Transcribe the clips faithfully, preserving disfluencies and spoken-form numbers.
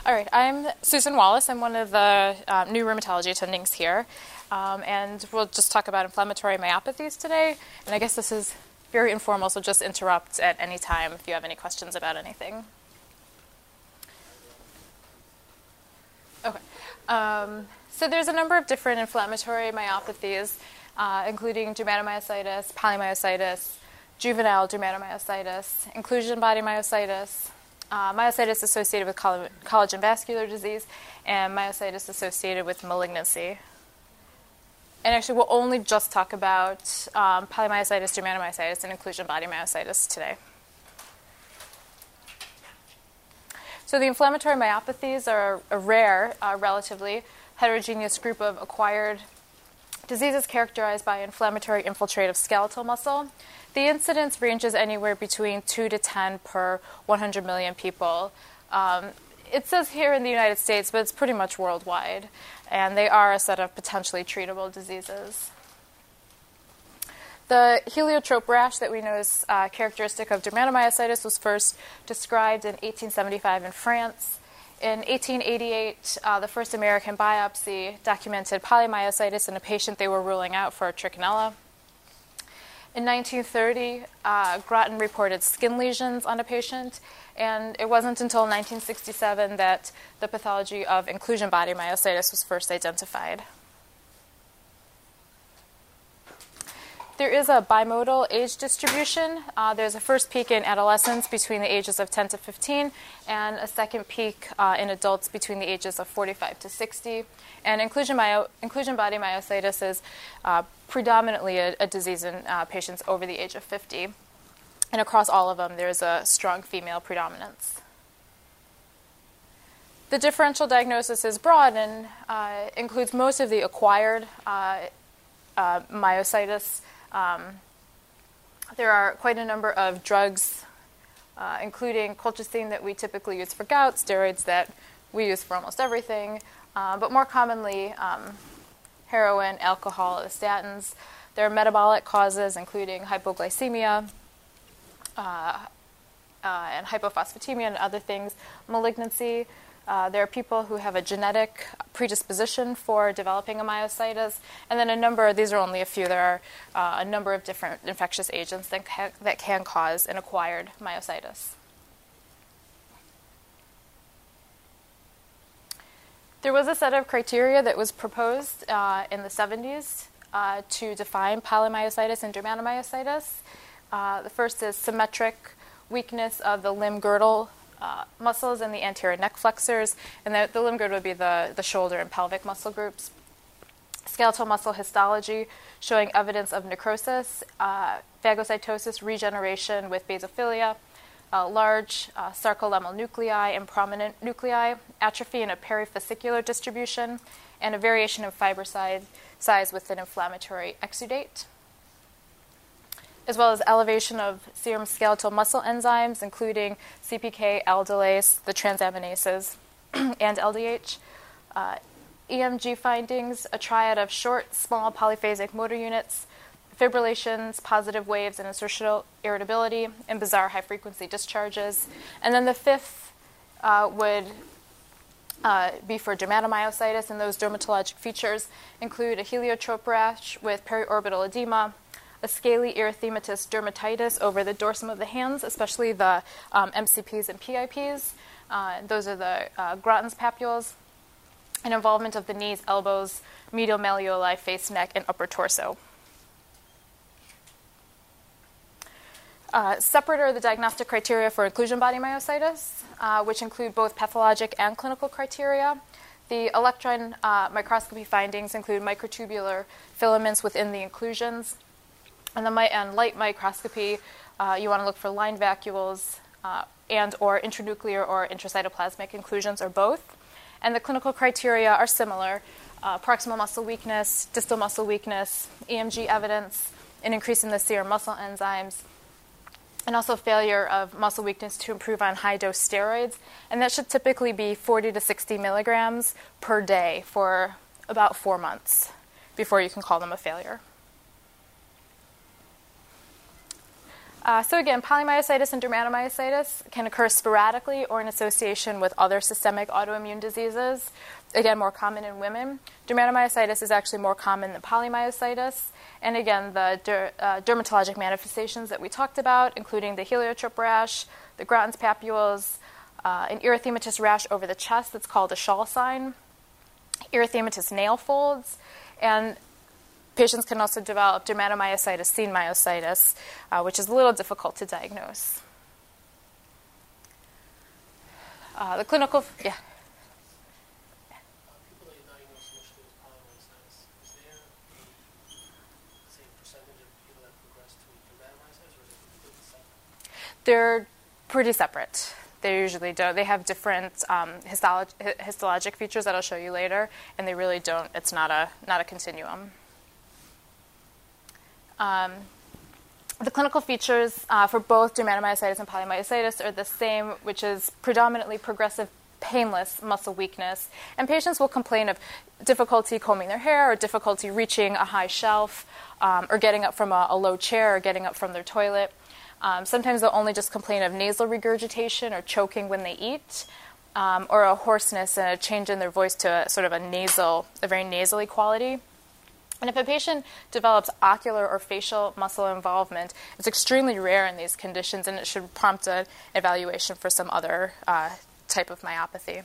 All right, I'm Susan Wallace. I'm one of the um, new rheumatology attendings here, um, and we'll just talk about inflammatory myopathies today. And I guess this is very informal, so just interrupt at any time if you have any questions about anything. Okay. Um, so there's a number of different inflammatory myopathies, uh, including dermatomyositis, polymyositis, juvenile dermatomyositis, inclusion body myositis, uh, myositis associated with coll- collagen vascular disease, and myositis associated with malignancy. And actually, we'll only just talk about um, polymyositis, dermatomyositis, and inclusion body myositis today. So the inflammatory myopathies are a rare, uh, relatively heterogeneous group of acquired diseases characterized by inflammatory infiltrate of skeletal muscle. The incidence ranges anywhere between two to ten per one hundred million people. Um, it says here in the United States, but it's pretty much worldwide. And they are a set of potentially treatable diseases. The heliotrope rash that we know is uh, characteristic of dermatomyositis was first described in eighteen seventy-five in France. In eighteen eighty-eight, uh, the first American biopsy documented polymyositis in a patient they were ruling out for trichinella. In nineteen thirty, uh, Groton reported skin lesions on a patient, and it wasn't until nineteen sixty-seven that the pathology of inclusion body myositis was first identified. There is a bimodal age distribution. Uh, there's a first peak in adolescents between the ages of ten to fifteen, and a second peak uh, in adults between the ages of forty-five to sixty. And inclusion, myo- inclusion body myositis is uh, predominantly a, a disease in uh, patients over the age of fifty. And across all of them, there's a strong female predominance. The differential diagnosis is broad and uh, includes most of the acquired uh, uh, myositis. Um, there are quite a number of drugs, uh, including colchicine that we typically use for gout, steroids that we use for almost everything, uh, but more commonly um, heroin, alcohol, statins. There are metabolic causes, including hypoglycemia uh, uh, and hypophosphatemia and other things, malignancy. Uh, there are people who have a genetic predisposition for developing a myositis, and then a number, these are only a few, there are uh, a number of different infectious agents that, ca- that can cause an acquired myositis. There was a set of criteria that was proposed uh, in the seventies uh, to define polymyositis and dermatomyositis. Uh, the first is symmetric weakness of the limb girdle Uh, muscles and the anterior neck flexors, and the, the limb girdle would be the, the shoulder and pelvic muscle groups. Skeletal muscle histology showing evidence of necrosis, uh, phagocytosis, regeneration with basophilia, uh, large uh, sarcolemmal nuclei and prominent nuclei, atrophy in a perifascicular distribution, and a variation of fiber size, size with an inflammatory exudate, as well as elevation of serum skeletal muscle enzymes, including C P K, aldolase, the transaminases, and L D H. Uh, E M G findings, a triad of short, small polyphasic motor units, fibrillations, positive waves, and insertional irritability, and bizarre high-frequency discharges. And then the fifth uh, would uh, be for dermatomyositis, and those dermatologic features include a heliotrope rash with periorbital edema, a scaly erythematous dermatitis over the dorsum of the hands, especially the um, M C Ps and P I Ps. Uh, those are the uh, Groton's papules, and involvement of the knees, elbows, medial malleoli, face, neck, and upper torso. Uh, separate are the diagnostic criteria for inclusion body myositis, uh, which include both pathologic and clinical criteria. The electron uh, microscopy findings include microtubular filaments within the inclusions. And the mi- and light microscopy, uh, you want to look for line vacuoles uh, and or intranuclear or intracytoplasmic inclusions, or both. And the clinical criteria are similar: uh, proximal muscle weakness, distal muscle weakness, E M G evidence, an increase in the serum muscle enzymes, and also failure of muscle weakness to improve on high-dose steroids. And that should typically be forty to sixty milligrams per day for about four months before you can call them a failure. Uh, so again, polymyositis and dermatomyositis can occur sporadically or in association with other systemic autoimmune diseases. Again, more common in women. Dermatomyositis is actually more common than polymyositis. And again, the der- uh, dermatologic manifestations that we talked about, including the heliotrope rash, the Grattan's papules, uh, an erythematous rash over the chest that's called a Schall sign, erythematous nail folds, and patients can also develop dermatomyositis, seen myositis, uh, which is a little difficult to diagnose. Uh, the clinical, yeah. People that you diagnose initially with polymyositis, is there a say, percentage of people that progress to dermatomyositis, or is it completely separate? They're pretty separate. They usually don't. They have different um, histolog- histologic features that I'll show you later, and they really don't. It's not a not a continuum. Um, the clinical features uh, for both dermatomyositis and polymyositis are the same, which is predominantly progressive, painless muscle weakness. And patients will complain of difficulty combing their hair or difficulty reaching a high shelf um, or getting up from a, a low chair or getting up from their toilet. Um, sometimes they'll only just complain of nasal regurgitation or choking when they eat, um, or a hoarseness and a change in their voice to a, sort of a nasal, a very nasally quality. And if a patient develops ocular or facial muscle involvement, it's extremely rare in these conditions, and it should prompt an evaluation for some other uh, type of myopathy.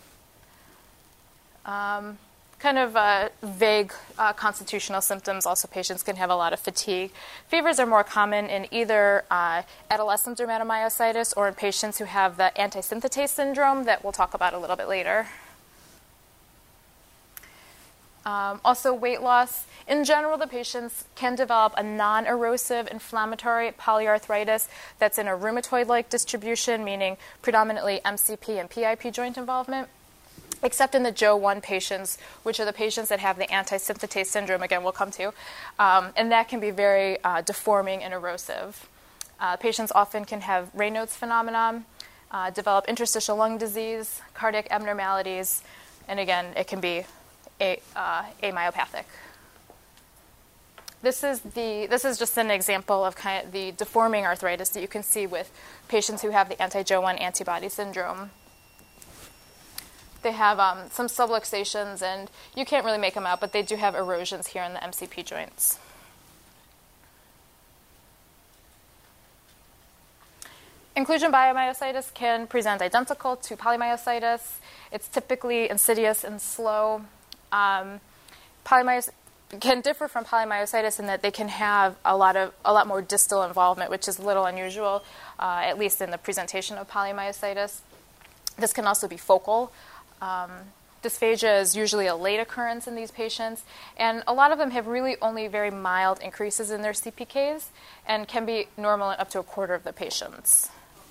Um, kind of uh, vague uh, constitutional symptoms. Also, patients can have a lot of fatigue. Fevers are more common in either uh, adolescent dermatomyositis or in patients who have the antisynthetase syndrome that we'll talk about a little bit later. Um, also, weight loss. In general, the patients can develop a non-erosive inflammatory polyarthritis that's in a rheumatoid-like distribution, meaning predominantly M C P and P I P joint involvement, except in the J O one patients, which are the patients that have the antisynthetase syndrome, again, we'll come to, um, and that can be very uh, deforming and erosive. Uh, patients often can have Raynaud's phenomenon, uh, develop interstitial lung disease, cardiac abnormalities, and again, it can be A, uh, amyopathic. This is the this is just an example of kind of the deforming arthritis that you can see with patients who have the anti-J O one antibody syndrome. They have um, some subluxations, and you can't really make them out, but they do have erosions here in the M C P joints. Inclusion biomyositis can present identical to polymyositis. It's typically insidious and slow. Um, polymyositis can differ from polymyositis in that they can have a lot of a lot more distal involvement, which is a little unusual, uh, at least in the presentation of polymyositis. This can also be focal. Um, dysphagia is usually a late occurrence in these patients, and a lot of them have really only very mild increases in their C P Ks and can be normal in up to a quarter of the patients.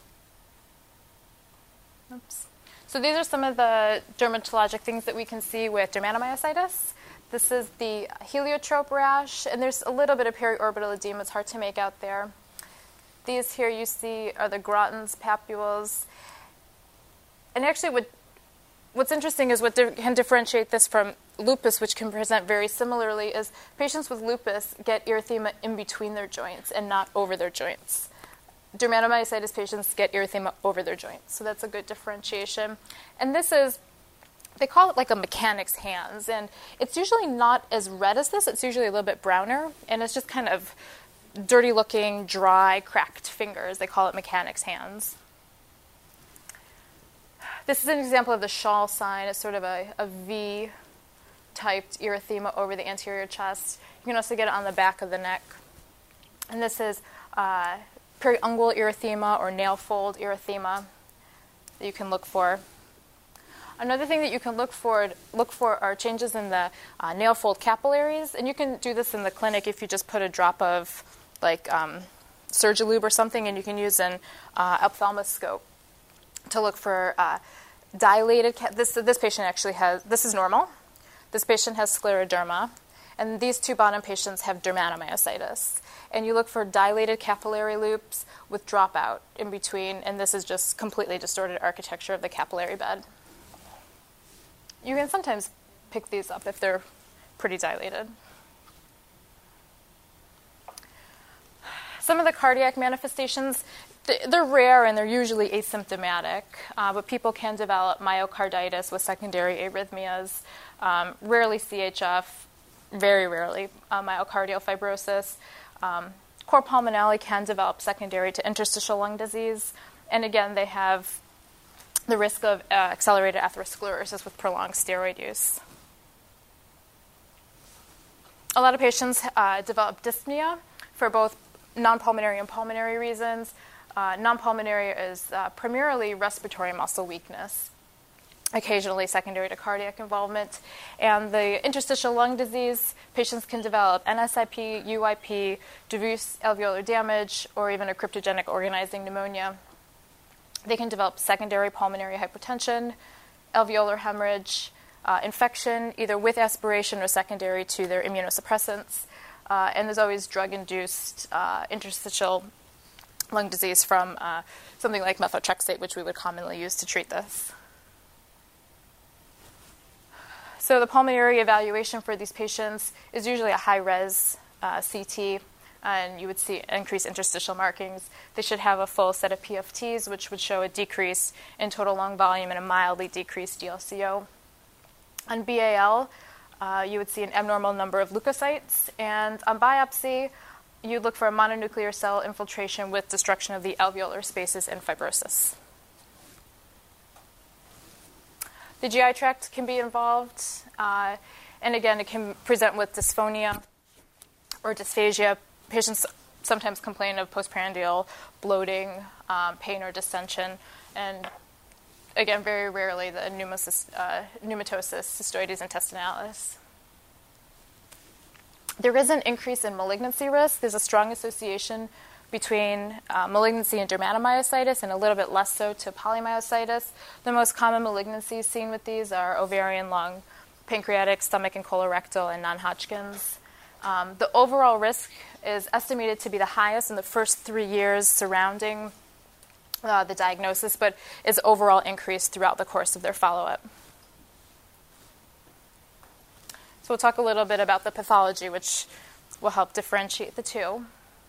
Oops. So these are some of the dermatologic things that we can see with dermatomyositis. This is the heliotrope rash, and there's a little bit of periorbital edema. It's hard to make out there. These here you see are the Grattan's papules. And actually what, what's interesting is what di- can differentiate this from lupus, which can present very similarly, is patients with lupus get erythema in between their joints and not over their joints. Dermatomyositis patients get erythema over their joints. So that's a good differentiation. And this is, they call it like a mechanic's hands. And it's usually not as red as this. It's usually a little bit browner. And it's just kind of dirty-looking, dry, cracked fingers. They call it mechanic's hands. This is an example of the Schall sign. It's sort of a, a V-typed erythema over the anterior chest. You can also get it on the back of the neck. And this is uh, periungual erythema or nail fold erythema that you can look for. Another thing that you can look for look for are changes in the uh, nail fold capillaries, and you can do this in the clinic if you just put a drop of like um, Surgilube or something, and you can use an uh, ophthalmoscope to look for uh, dilated. Ca- this this patient actually has this is normal. This patient has scleroderma, and these two bottom patients have dermatomyositis. And you look for dilated capillary loops with dropout in between, and this is just completely distorted architecture of the capillary bed. You can sometimes pick these up if they're pretty dilated. some of the cardiac manifestations, they're rare and they're usually asymptomatic, uh, but people can develop myocarditis with secondary arrhythmias, um, rarely C H F, very rarely uh, myocardial fibrosis. Um, cor pulmonale can develop secondary to interstitial lung disease, and again, they have the risk of uh, accelerated atherosclerosis with prolonged steroid use. A lot of patients uh, develop dyspnea for both non-pulmonary and pulmonary reasons. Uh, non-pulmonary is uh, primarily respiratory muscle weakness, occasionally secondary to cardiac involvement. And the interstitial lung disease, patients can develop N S I P, U I P, diffuse alveolar damage, or even a cryptogenic organizing pneumonia. They can develop secondary pulmonary hypertension, alveolar hemorrhage, uh, infection, either with aspiration or secondary to their immunosuppressants. Uh, and there's always drug-induced uh, interstitial lung disease from uh, something like methotrexate, which we would commonly use to treat this. So the pulmonary evaluation for these patients is usually a high-res uh, C T, and you would see increased interstitial markings. They should have a full set of P F Ts, which would show a decrease in total lung volume and a mildly decreased D L C O. On B A L, uh, you would see an abnormal number of leukocytes, and on biopsy, you'd look for a mononuclear cell infiltration with destruction of the alveolar spaces and fibrosis. The G I tract can be involved, uh, and again, it can present with dysphonia or dysphagia. Patients sometimes complain of postprandial bloating, um, pain, or distension, and again, very rarely the pneumocys, uh, pneumatosis cystoides intestinalis. There is an increase in malignancy risk. There's a strong association between uh, malignancy and dermatomyositis, and a little bit less so to polymyositis. The most common malignancies seen with these are ovarian, lung, pancreatic, stomach, and colorectal, and non-Hodgkin's. Um, the overall risk is estimated to be the highest in the first three years surrounding uh, the diagnosis, but is overall increased throughout the course of their follow-up. So we'll talk a little bit about the pathology, which will help differentiate the two.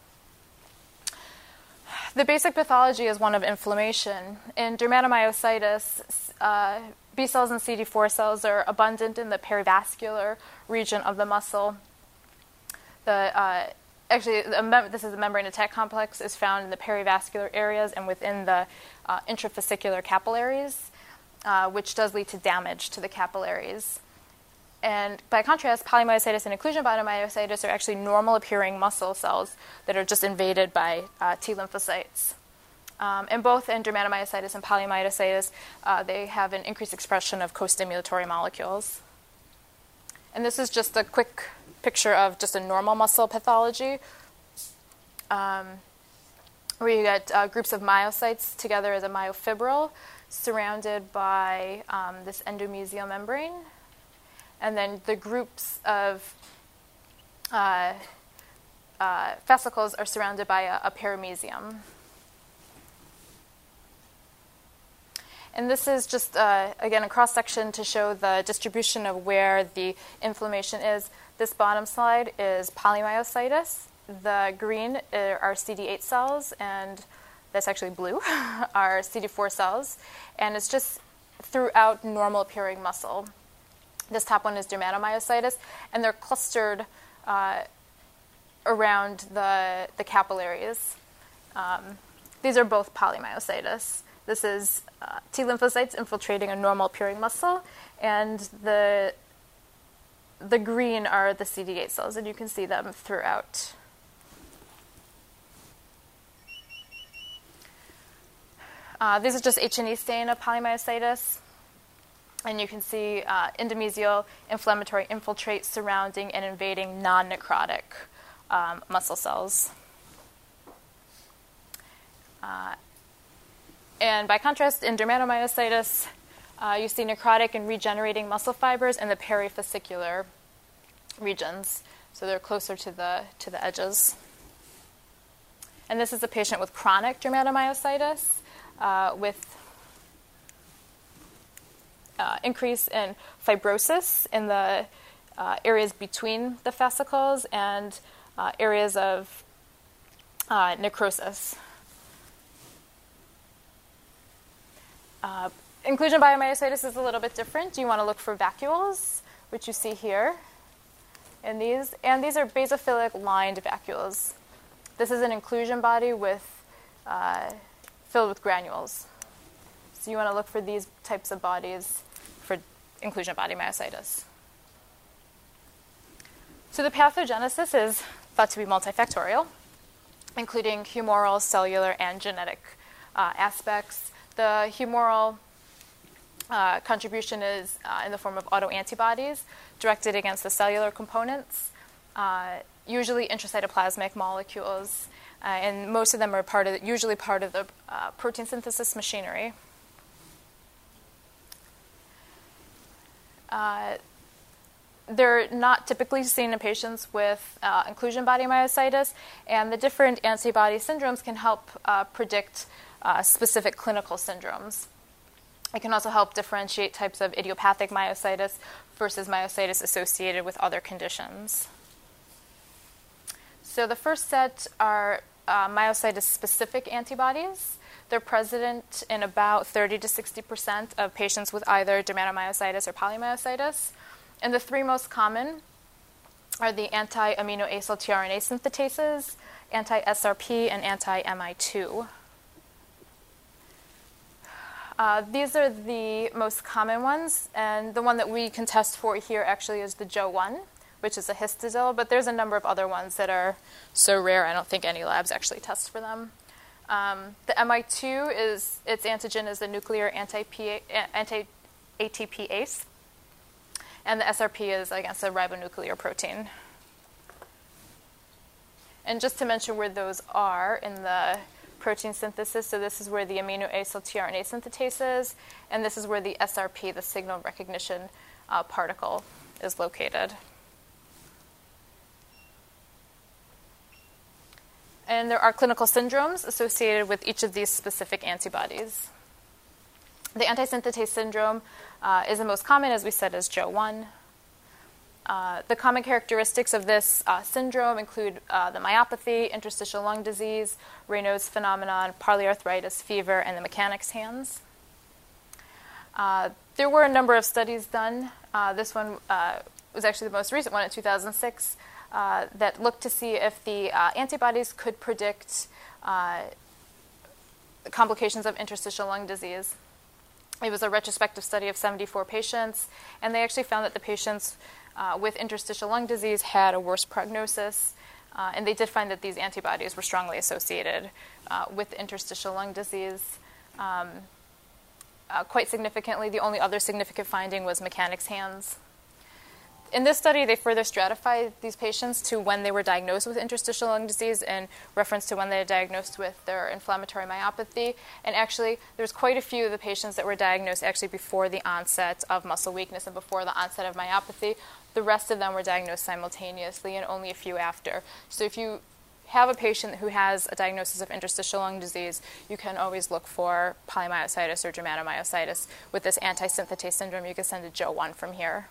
The basic pathology is one of inflammation. In dermatomyositis, uh, B cells and C D four cells are abundant in the perivascular region of the muscle. The, uh, actually, the mem- this is the membrane attack complex is found in the perivascular areas and within the uh, intravesicular capillaries, uh, which does lead to damage to the capillaries. And by contrast, polymyositis and occlusion myositis are actually normal-appearing muscle cells that are just invaded by uh, T lymphocytes. Um, and both in dermatomyositis and polymyositis, uh, they have an increased expression of co-stimulatory molecules. And this is just a quick picture of just a normal muscle pathology, um, where you get uh, groups of myocytes together as a myofibril surrounded by um, this endomysial membrane. And then the groups of uh, uh, vesicles are surrounded by a, a paramecium. And this is just, uh, again, a cross-section to show the distribution of where the inflammation is. This bottom slide is polymyositis. The green are C D eight cells, and that's actually blue, are C D four cells. And it's just throughout normal-appearing muscle. This top one is dermatomyositis, and they're clustered uh, around the, the capillaries. Um, these are both polymyositis. This is uh, T lymphocytes infiltrating a normal-appearing muscle, and the the green are the C D eight cells, and you can see them throughout. Uh, this is just H and E stain of polymyositis. And you can see uh, endomysial inflammatory infiltrate surrounding and invading non-necrotic um, muscle cells. Uh, and by contrast, in dermatomyositis, uh, you see necrotic and regenerating muscle fibers in the perifascicular regions. So they're closer to the, to the edges. And this is a patient with chronic dermatomyositis uh, with Uh, increase in fibrosis in the uh, areas between the fascicles and uh, areas of uh, necrosis. Uh, inclusion biomyositis is a little bit different. You want to look for vacuoles, which you see here in these. And these are basophilic lined vacuoles. This is an inclusion body with uh, filled with granules. So you want to look for these types of bodies for inclusion body myositis. So the pathogenesis is thought to be multifactorial, including humoral, cellular, and genetic uh, aspects. The humoral uh, contribution is uh, in the form of autoantibodies directed against the cellular components, uh, usually intracytoplasmic molecules, uh, and most of them are part of, usually part of the uh, protein synthesis machinery. Uh, They're not typically seen in patients with uh, inclusion body myositis, and the different antibody syndromes can help uh, predict uh, specific clinical syndromes. It can also help differentiate types of idiopathic myositis versus myositis associated with other conditions. So the first set are uh, myositis-specific antibodies. They're present in about thirty to sixty percent of patients with either dermatomyositis or polymyositis. And the three most common are the anti-aminoacyl tRNA synthetases, anti-S R P, and anti-M I two. Uh, these are the most common ones, and the one that we can test for here actually is the J O one, which is a histidil, but there's a number of other ones that are so rare I don't think any labs actually test for them. Um, the M I two, is its antigen is the nuclear anti-A T P-ase. And the S R P is against a ribonuclear protein. And just to mention where those are in the protein synthesis, so this is where the aminoacyl tRNA synthetase is, and this is where the S R P, the signal recognition uh, particle, is located. And there are clinical syndromes associated with each of these specific antibodies. The antisynthetase syndrome uh, is the most common, as we said, as J O one. Uh, the common characteristics of this uh, syndrome include uh, the myopathy, interstitial lung disease, Raynaud's phenomenon, polyarthritis, fever, and the mechanic's hands. Uh, there were a number of studies done. Uh, this one uh, was actually the most recent one in two thousand six uh, that looked to see if the uh, antibodies could predict uh, complications of interstitial lung disease. It was a retrospective study of seventy-four patients, and they actually found that the patients uh, with interstitial lung disease had a worse prognosis, uh, and they did find that these antibodies were strongly associated uh, with interstitial lung disease. Um, uh, quite significantly, the only other significant finding was mechanic's hands. In this study, they further stratified these patients to when they were diagnosed with interstitial lung disease in reference to when they were diagnosed with their inflammatory myopathy. And actually, there's quite a few of the patients that were diagnosed actually before the onset of muscle weakness and before the onset of myopathy. The rest of them were diagnosed simultaneously and only a few after. So if you have a patient who has a diagnosis of interstitial lung disease, you can always look for polymyositis or dermatomyositis. With this antisynthetase syndrome, you can send a J O one from here.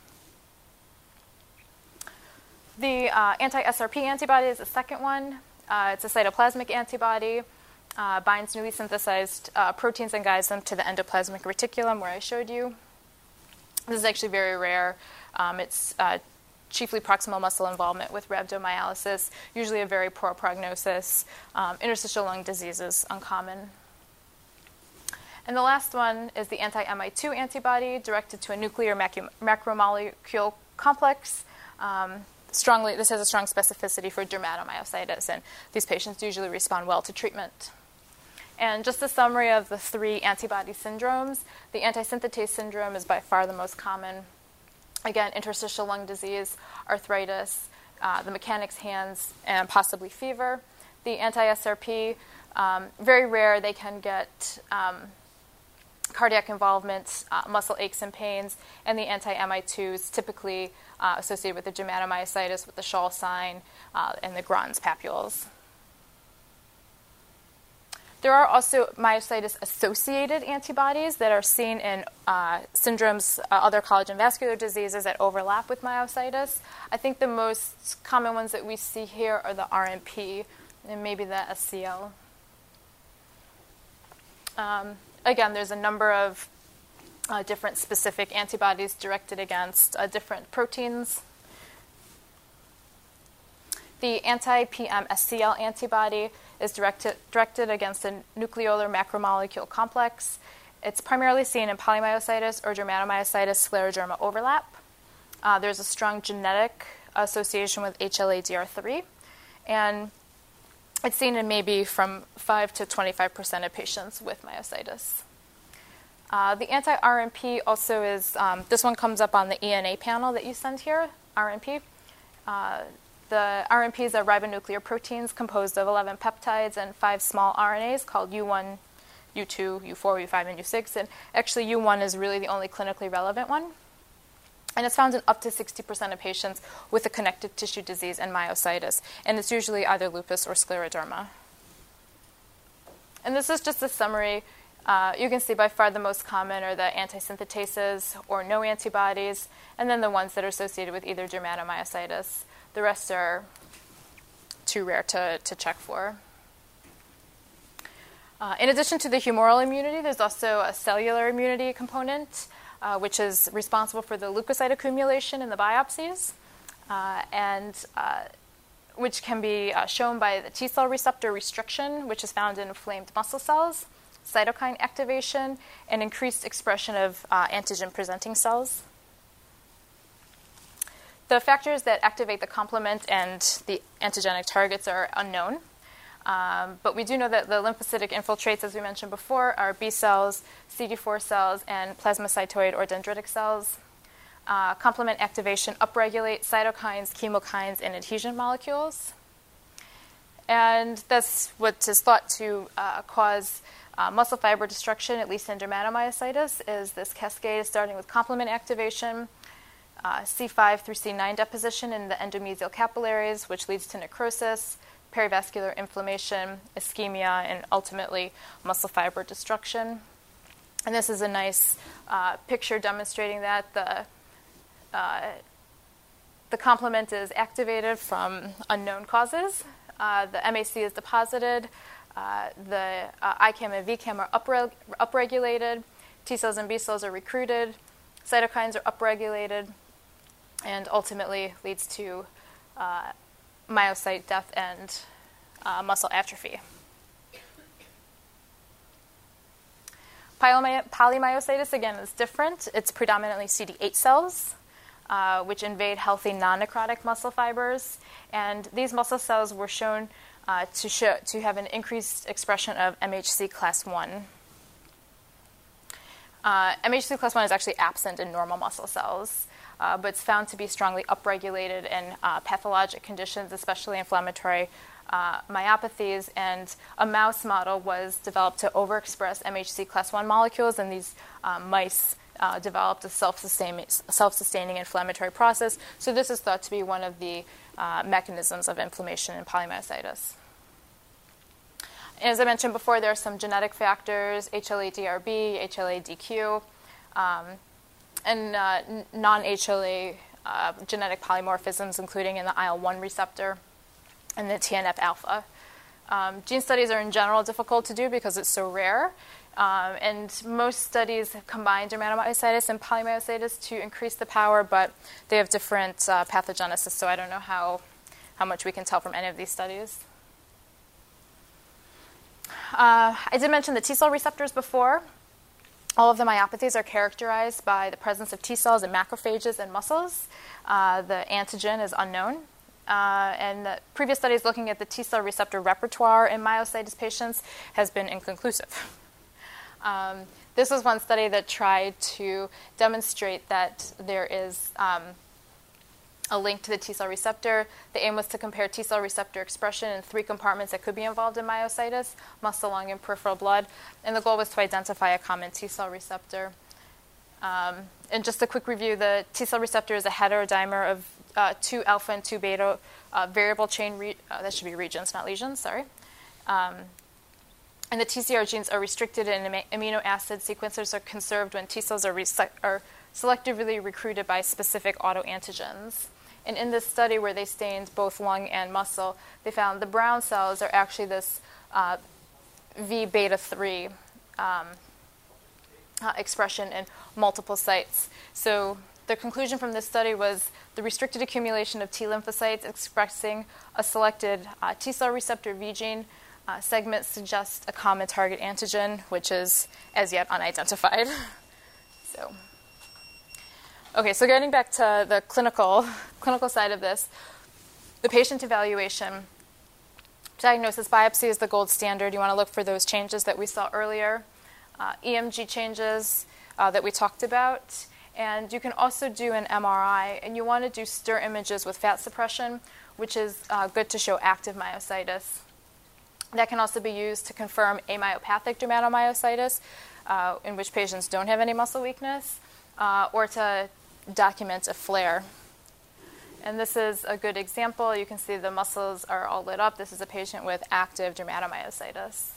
The uh, anti-S R P antibody is the second one. Uh, it's a cytoplasmic antibody, uh, binds newly synthesized uh, proteins and guides them to the endoplasmic reticulum where I showed you. This is actually very rare. Um, it's uh, chiefly proximal muscle involvement with rhabdomyolysis, usually a very poor prognosis. Um, interstitial lung disease is uncommon. And the last one is the anti-M I two antibody directed to a nuclear macro- macromolecule complex. Um, Strongly, this has a strong specificity for dermatomyositis, and these patients usually respond well to treatment. And just a summary of the three antibody syndromes, the antisynthetase syndrome is by far the most common. Again, interstitial lung disease, arthritis, uh, the mechanic's hands, and possibly fever. The anti-S R P, um, very rare. They can get um, cardiac involvement, uh, muscle aches and pains, and the anti-M I two is typically uh, associated with the dermatomyositis, with the Schall sign, uh, and the Gron's papules. There are also myositis-associated antibodies that are seen in uh, syndromes, uh, other collagen vascular diseases that overlap with myositis. I think the most common ones that we see here are the R M P and maybe the S C L. Um, again, there's a number of uh, different specific antibodies directed against uh, different proteins. The anti-P M S C L antibody is directed, directed against a nucleolar macromolecule complex. It's primarily seen in polymyositis or dermatomyositis scleroderma overlap. Uh, there's a strong genetic association with H L A D R three, and it's seen in maybe from five to twenty-five percent of patients with myositis. Uh, the anti-R N P also is, um, this one comes up on the E N A panel that you send here, R N P. Uh, the R N Ps are ribonuclear proteins composed of eleven peptides and five small R N As called U one, U two, U four, U five, and U six. And actually U one is really the only clinically relevant one. And it's found in up to sixty percent of patients with a connective tissue disease and myositis. And it's usually either lupus or scleroderma. And this is just a summary. Uh, you can see by far the most common are the antisynthetases or no antibodies, and then the ones that are associated with either dermatomyositis. The rest are too rare to, to check for. Uh, in addition to the humoral immunity, there's also a cellular immunity component, uh, which is responsible for the leukocyte accumulation in the biopsies, uh, and uh, which can be uh, shown by the T cell receptor restriction, which is found in inflamed muscle cells, cytokine activation, and increased expression of uh, antigen-presenting cells. The factors that activate the complement and the antigenic targets are unknown. Um, but we do know that the lymphocytic infiltrates, as we mentioned before, are B cells, C D four cells, and plasmacytoid or dendritic cells. Uh, complement activation upregulates cytokines, chemokines, and adhesion molecules. And that's what is thought to uh, cause uh, muscle fiber destruction, at least in dermatomyositis, is this cascade starting with complement activation, uh, C five through C nine deposition in the endomesial capillaries, which leads to necrosis, perivascular inflammation, ischemia, and ultimately muscle fiber destruction. And this is a nice uh, picture demonstrating that the uh, the complement is activated from unknown causes. Uh, the M A C is deposited. Uh, the uh, I CAM and V CAM are upre- upregulated. T cells and B cells are recruited. Cytokines are upregulated, and ultimately leads to uh, myocyte death and uh, muscle atrophy. Polymy- polymyositis, again, is different. It's predominantly C D eight cells, uh, which invade healthy non-necrotic muscle fibers. And these muscle cells were shown uh, to, show, to have an increased expression of M H C class one. Uh, M H C class one is actually absent in normal muscle cells, uh, but it's found to be strongly upregulated in uh, pathologic conditions, especially inflammatory uh, myopathies. And a mouse model was developed to overexpress M H C class one molecules, and these um, mice uh, developed a self-sustaining, self-sustaining inflammatory process. So this is thought to be one of the uh, mechanisms of inflammation in polymyositis. As I mentioned before, there are some genetic factors, H L A D R B, H L A D Q, um, and uh, non-H L A uh, genetic polymorphisms, including in the I L one receptor and the T N F alpha. Um, gene studies are in general difficult to do because it's so rare, um, and most studies have combined dermatomyositis and polymyositis to increase the power, but they have different uh, pathogenesis, so I don't know how, how much we can tell from any of these studies. Uh, I did mention the T cell receptors before. All of the myopathies are characterized by the presence of T cells and macrophages in muscles. Uh, the antigen is unknown. Uh, and the previous studies looking at the T cell receptor repertoire in myositis patients has been inconclusive. Um, this was one study that tried to demonstrate that there is um, a link to the T cell receptor. The aim was to compare T cell receptor expression in three compartments that could be involved in myositis: muscle, lung, and peripheral blood. And the goal was to identify a common T cell receptor. Um, and just a quick review, the T cell receptor is a heterodimer of uh, two alpha and two beta uh, variable chain, re- uh, that should be regions, not lesions, sorry. Um, and the T C R genes are restricted and am- amino acid sequencers are conserved when T cells are, re- are selectively recruited by specific autoantigens. And in this study where they stained both lung and muscle, they found the brown cells are actually this uh, V beta three um, uh, expression in multiple sites. So the conclusion from this study was the restricted accumulation of T lymphocytes expressing a selected uh, T cell receptor V gene uh, segment suggests a common target antigen, which is as yet unidentified. So, okay, so getting back to the clinical clinical side of this, the patient evaluation. Diagnosis biopsy is the gold standard. You want to look for those changes that we saw earlier, uh, E M G changes uh, that we talked about. And you can also do an M R I, and you want to do stir images with fat suppression, which is uh, good to show active myositis. That can also be used to confirm amyopathic dermatomyositis, uh, in which patients don't have any muscle weakness, uh, or to document a flare. And this is a good example. You can see the muscles are all lit up. This is a patient with active dermatomyositis.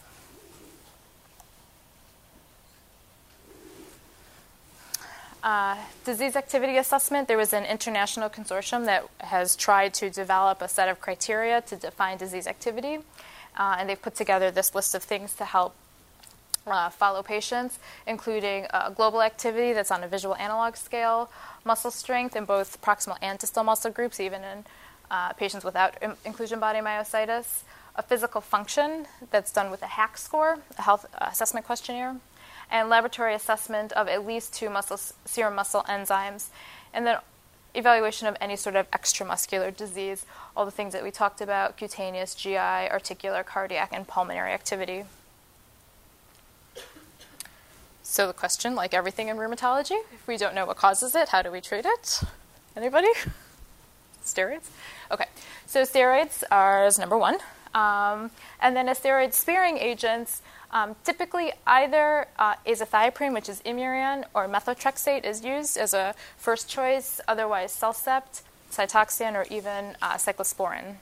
Uh, disease activity assessment. There was an international consortium that has tried to develop a set of criteria to define disease activity. Uh, and they've put together this list of things to help uh, follow patients, including uh, global activity that's on a visual analog scale, muscle strength in both proximal and distal muscle groups, even in uh, patients without in- inclusion body myositis, a physical function that's done with a H A Q score, a health assessment questionnaire, and laboratory assessment of at least two muscle, serum muscle enzymes, and then evaluation of any sort of extramuscular disease, all the things that we talked about, cutaneous, G I, articular, cardiac, and pulmonary activity. So the question, like everything in rheumatology, if we don't know what causes it, how do we treat it? Anybody? Steroids? Okay, so steroids are as number one. Um, and then as steroid-sparing agents, um, typically either uh, azathioprine, which is Imuran, or methotrexate is used as a first choice, otherwise Cellcept, Cytoxan, or even uh, cyclosporin.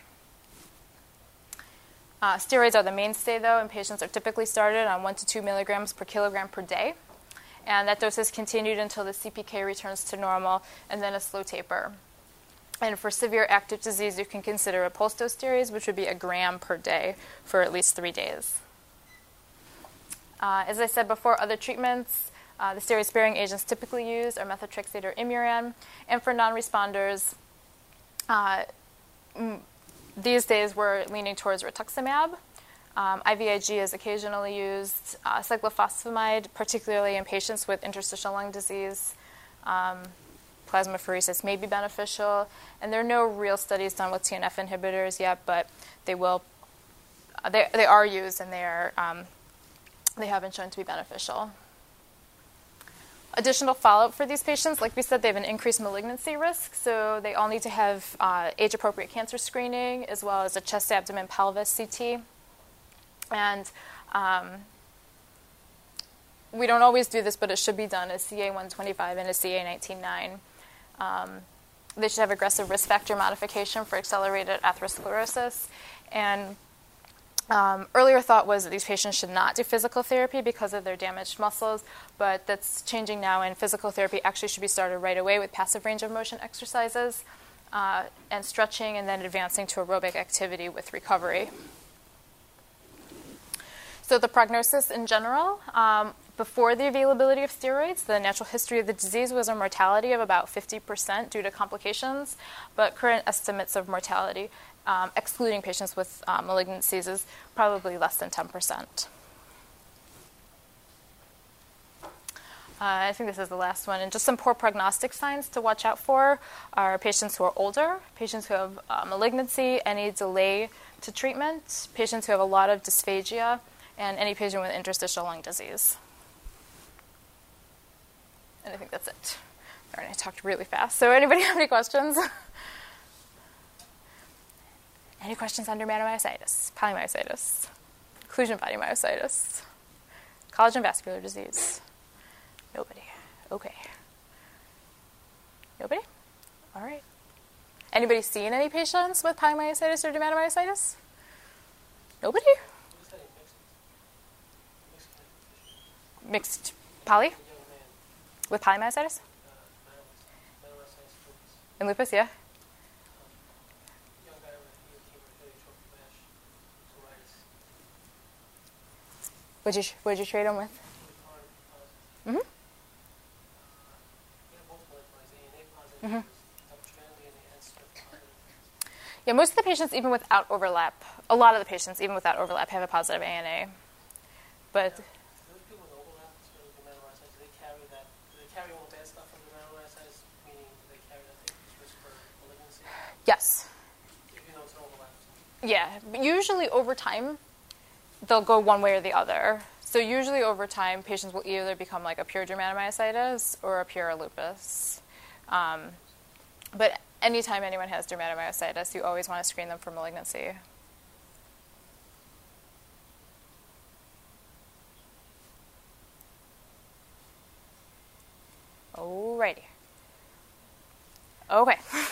Uh, steroids are the mainstay, though, and patients are typically started on one to two milligrams per kilogram per day. And that dose is continued until the C P K returns to normal, and then a slow taper. And for severe active disease, you can consider a pulse dose steroids, which would be a gram per day for at least three days. Uh, as I said before, other treatments, uh, the steroid-sparing agents typically used are methotrexate or Imuran. And for non-responders, uh, m- these days we're leaning towards rituximab. Um, I V I G is occasionally used. Uh, cyclophosphamide, particularly in patients with interstitial lung disease. Um, plasmapheresis may be beneficial. And there are no real studies done with T N F inhibitors yet, but they will. Uh, they they are used, and they are um, they have been shown to be beneficial. Additional follow-up for these patients, like we said, they have an increased malignancy risk, so they all need to have uh, age-appropriate cancer screening as well as a chest, abdomen, pelvis C T. And um, we don't always do this, but it should be done, a C A one twenty-five and a C A nineteen nine. Um, they should have aggressive risk factor modification for accelerated atherosclerosis. And Um, earlier thought was that these patients should not do physical therapy because of their damaged muscles, but that's changing now, and physical therapy actually should be started right away with passive range of motion exercises uh, and stretching, and then advancing to aerobic activity with recovery. So the prognosis in general, um, before the availability of steroids, the natural history of the disease was a mortality of about fifty percent due to complications, but current estimates of mortality, Um, excluding patients with uh, malignancies, is probably less than ten percent. Uh, I think this is the last one. And just some poor prognostic signs to watch out for are patients who are older, patients who have uh, malignancy, any delay to treatment, patients who have a lot of dysphagia, and any patient with interstitial lung disease. And I think that's it. All right, I talked really fast. So anybody have any questions? Any questions on dermatomyositis, polymyositis, inclusion body myositis, collagen vascular disease? Nobody. Okay. Nobody? All right. Anybody seen any patients with polymyositis or dermatomyositis? Nobody? Mixed poly? With polymyositis? And lupus, yeah? Would you would you treat them with? with R positive. Mm-hmm. We have multiple antibodies, A N A positive, Mhm. double-stranded D N A, and strip positive. Yeah, most of the patients, even without overlap, a lot of the patients, even without overlap, have a positive A N A. But Those people with overlap, especially the dermatomyositis, do they carry that? Do they carry all the bad stuff from the dermatomyositis? Meaning, do they carry that increased risk for malignancy? yes, Even though it's an overlap. yeah, but usually over time, they'll go one way or the other. So usually over time, patients will either become like a pure dermatomyositis or a pure lupus. Um, but anytime anyone has dermatomyositis, you always want to screen them for malignancy. Alrighty. Okay.